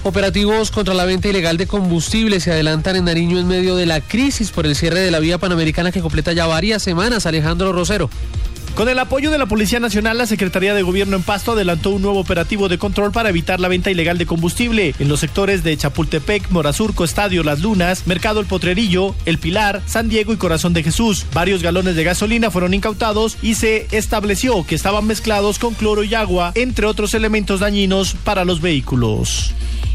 Operativos contra la venta ilegal de combustible se adelantan en Nariño en medio de la crisis por el cierre de la vía panamericana que completa ya varias semanas. Alejandro Rosero. Con el apoyo de la Policía Nacional, la Secretaría de Gobierno en Pasto adelantó un nuevo operativo de control para evitar la venta ilegal de combustible en los sectores de Chapultepec, Morazurco, Estadio Las Lunas, Mercado El Potrerillo, El Pilar, San Diego y Corazón de Jesús. Varios galones de gasolina fueron incautados y se estableció que estaban mezclados con cloro y agua, entre otros elementos dañinos para los vehículos.